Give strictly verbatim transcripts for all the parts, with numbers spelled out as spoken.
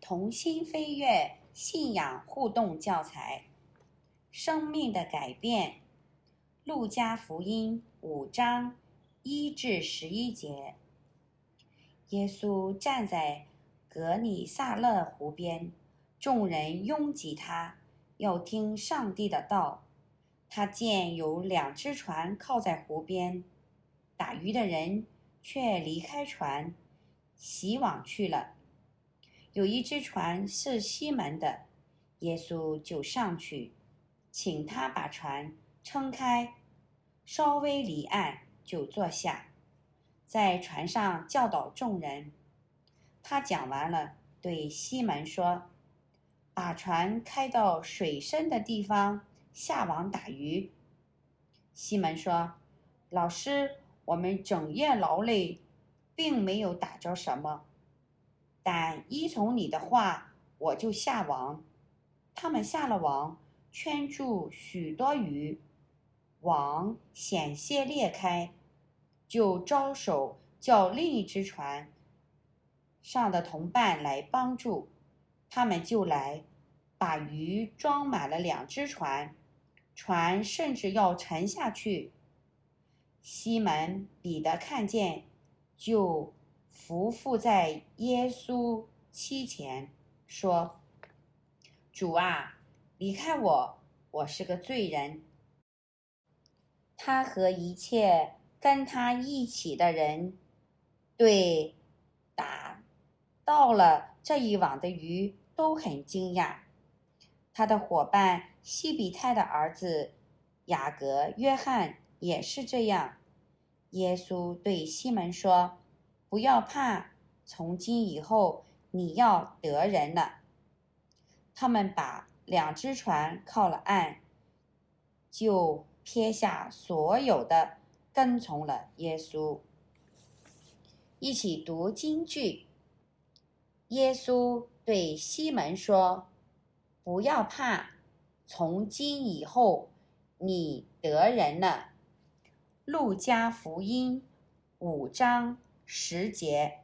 同心飞跃信仰互动教材，生命的改变。路加福音五章一至十一节。耶稣站在革尼撒勒湖边，众人拥挤他，要听上帝的道。他见有两只船靠在湖边，打鱼的人却离开船，洗网去了。有一只船是西门的，耶稣就上去，请他把船撑开，稍微离岸就坐下，在船上教导众人。他讲完了，对西门说：“把船开到水深的地方，下网打鱼。”西门说：“老师，我们整夜劳累，并没有打着什么，但依从你的话，我就下网。”他们下了网，圈住许多鱼，网险些裂开，就招手叫另一只船上的同伴来帮助。他们就来，把鱼装满了两只船，船甚至要沉下去。西门彼得看见，就伏伏在耶稣膝前，说：“主啊，离开我，我是个罪人。”他和一切跟他一起的人对打到了这一网的鱼都很惊讶。他的伙伴西比泰的儿子雅各、约翰也是这样。耶稣对西门说：“不要怕，从今以后你要得人了。”他们把两只船靠了岸，就撇下所有的，跟从了耶稣。一起读金句。耶稣对西门说：“不要怕，从今以后你得人了。”路加福音五章十节。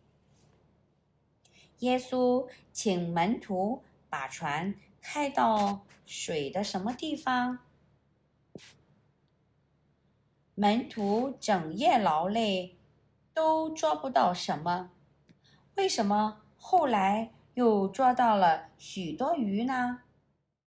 耶稣请门徒把船开到水的什么地方？门徒整夜劳累，都捉不到什么，为什么后来又捉到了许多鱼呢？